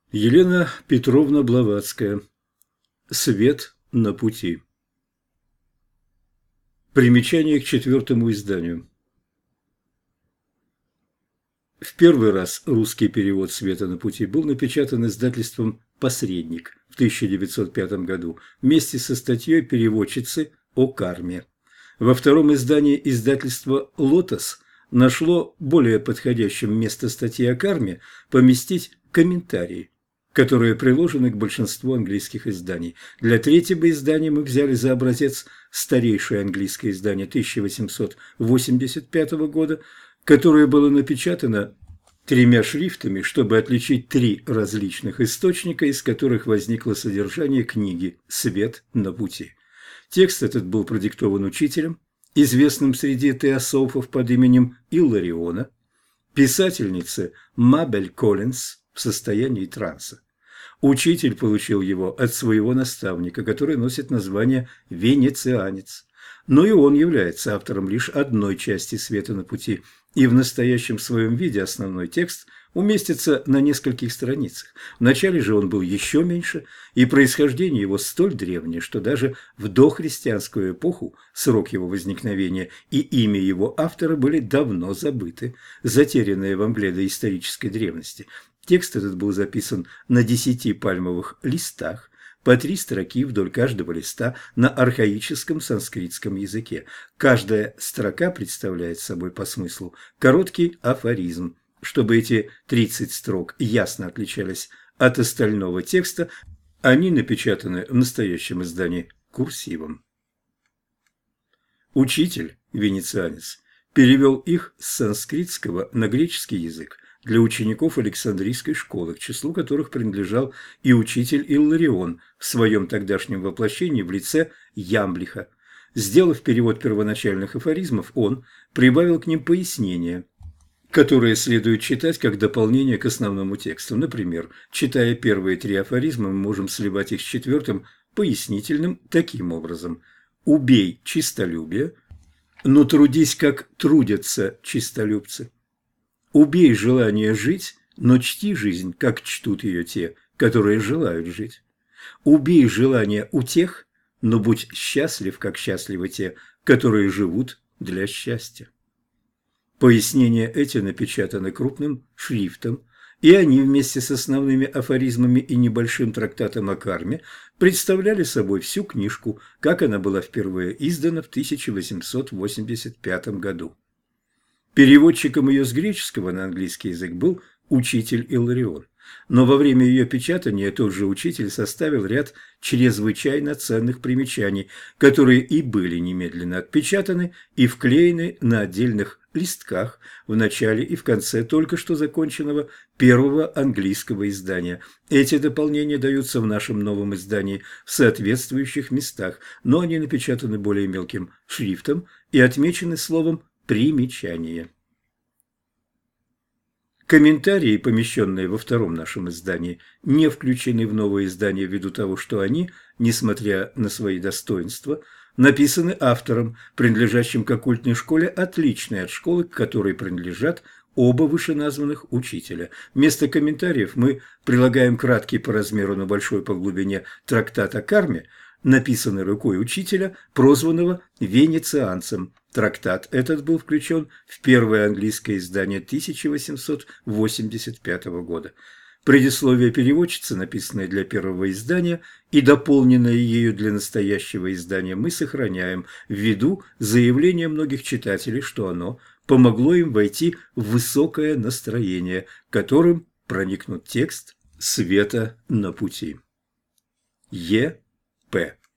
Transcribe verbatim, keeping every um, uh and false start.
Елена Петровна Блаватская. Свет на пути. Примечание к четвертому изданию. В первый раз русский перевод «Света на пути» был напечатан издательством «Посредник» в тысяча девятьсот пятом году вместе со статьей переводчицы о карме. Во втором издании издательство «Лотос» нашло более подходящим вместо статьи о карме поместить комментарии, которые приложены к большинству английских изданий. Для третьего издания мы взяли за образец старейшее английское издание тысяча восемьсот восемьдесят пятого года, которое было напечатано тремя шрифтами, чтобы отличить три различных источника, из которых возникло содержание книги «Свет на пути». Текст этот был продиктован учителем, известным среди теософов под именем Иллариона, писательнице Мабель Коллинз в состоянии транса. Учитель получил его от своего наставника, который носит название «Венецианец». Но и он является автором лишь одной части «Света на пути», и в настоящем своем виде основной текст уместится на нескольких страницах. Вначале же он был еще меньше, и происхождение его столь древнее, что даже в дохристианскую эпоху срок его возникновения и имя его автора были давно забыты, затерянные во мгле доисторической древности. Текст этот был записан на десяти пальмовых листах, по три строки вдоль каждого листа на архаическом санскритском языке. Каждая строка представляет собой по смыслу короткий афоризм. Чтобы эти тридцать строк ясно отличались от остального текста, они напечатаны в настоящем издании курсивом. Учитель, венецианец, перевел их с санскритского на греческий язык для учеников Александрийской школы, к числу которых принадлежал и учитель Илларион в своем тогдашнем воплощении в лице Ямблиха. Сделав перевод первоначальных афоризмов, он прибавил к ним пояснения, которые следует читать как дополнение к основному тексту. Например, читая первые три афоризма, мы можем сливать их с четвертым пояснительным таким образом: «Убей чистолюбие, но трудись, как трудятся чистолюбцы. Убей желание жить, но чти жизнь, как чтут ее те, которые желают жить. Убей желание утех, но будь счастлив, как счастливы те, которые живут для счастья». Пояснения эти напечатаны крупным шрифтом, и они вместе с основными афоризмами и небольшим трактатом о карме представляли собой всю книжку, как она была впервые издана в тысяча восемьсот восемьдесят пятом году. Переводчиком ее с греческого на английский язык был учитель Илларион, но во время ее печатания тот же учитель составил ряд чрезвычайно ценных примечаний, которые и были немедленно отпечатаны и вклеены на отдельных листках в начале и в конце только что законченного первого английского издания. Эти дополнения даются в нашем новом издании в соответствующих местах, но они напечатаны более мелким шрифтом и отмечены словом «примечание». Комментарии, помещенные во втором нашем издании, не включены в новое издание ввиду того, что они, несмотря на свои достоинства, написаны автором, принадлежащим к оккультной школе, отличной от школы, к которой принадлежат оба вышеназванных учителя. Вместо комментариев мы прилагаем краткий по размеру, но большой по глубине трактат о карме, написанный рукой учителя, прозванного венецианцем. Трактат этот был включен в первое английское издание тысяча восемьсот восемьдесят пятого года. Предисловие переводчицы, написанное для первого издания и дополненное ею для настоящего издания, мы сохраняем ввиду заявления многих читателей, что оно помогло им войти в высокое настроение, которым проникнут текст «Света на пути». Е. П.